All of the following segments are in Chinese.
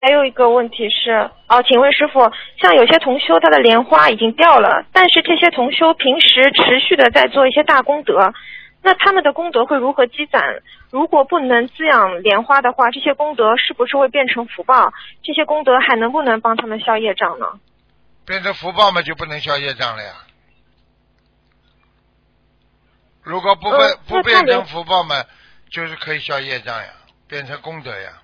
还有一个问题是，请问师傅，像有些同修他的莲花已经掉了，但是这些同修平时持续的在做一些大功德，那他们的功德会如何积攒？如果不能滋养莲花的话，这些功德是不是会变成福报？这些功德还能不能帮他们消业障呢？ 变成福报嘛，就不能消业障了呀。如果不变成福报嘛，就是可以消业障呀，变成功德呀。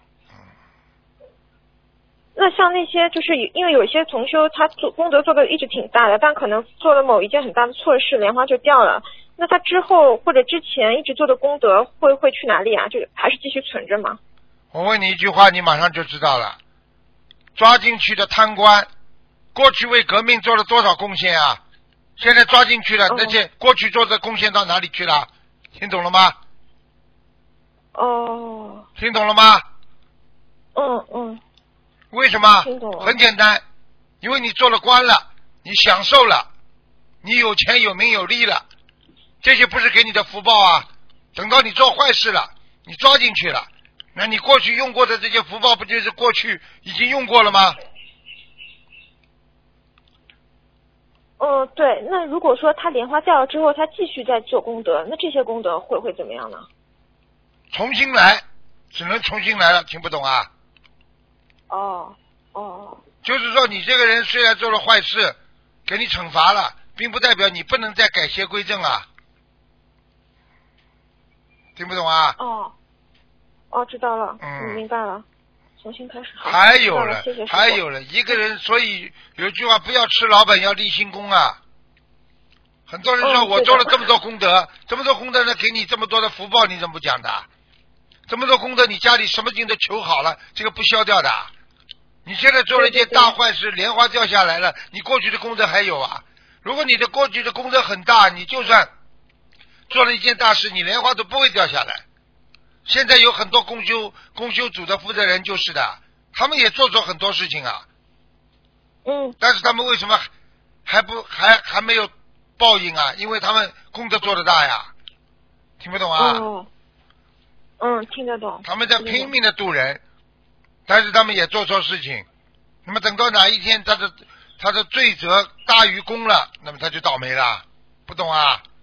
那像那些就是因为有些同修他做功德做的一直挺大的，但可能做了某一件很大的错事，莲花就掉了。那他之后或者之前一直做的功德会去哪里啊？就还是继续存着吗？ 我问你一句话，你马上就知道了。抓进去的贪官，过去为革命做了多少贡献啊？现在抓进去了，那些过去做的贡献到哪里去了？听懂了吗？ 哦。 听懂了吗？ 嗯。 为什么？ 听懂了。 很简单，因为你做了官了，你享受了，你有钱有名有利了，这些不是给你的福报啊。等到你做坏事了，你抓进去了，那你过去用过的这些福报不就是过去已经用过了吗？ 对。那如果说他莲花掉了之后，他继续在做功德，那这些功德会怎么样呢？ 重新来，只能重新来了，听不懂啊？就是说你这个人虽然做了坏事，给你惩罚了，并不代表你不能再改邪归正啊。听不懂啊？ 知道了。明白了。重新开始。 还有了， 谢谢师父。 还有了，一个人，所以有句话，不要吃老本，要立新功啊。很多人说我做了这么多功德，这么多功德呢，给你这么多的福报，你怎么不讲的？这么多功德，你家里什么经都求好了，这个不消掉的。你现在做了一件大坏事，莲花掉下来了，你过去的功德还有啊？如果你的过去的功德很大，你就算做了一件大事，你莲花都不会掉下来。现在有很多公修组的负责人就是的，他们也做很多事情啊。但是他们为什么还没有报应啊？因为他们功德做得大呀。听不懂啊？ 听得懂。 他们在拼命的度人，但是他们也做错事情。那么等到哪一天他的罪责大于功了，那么他就倒霉了。不懂啊？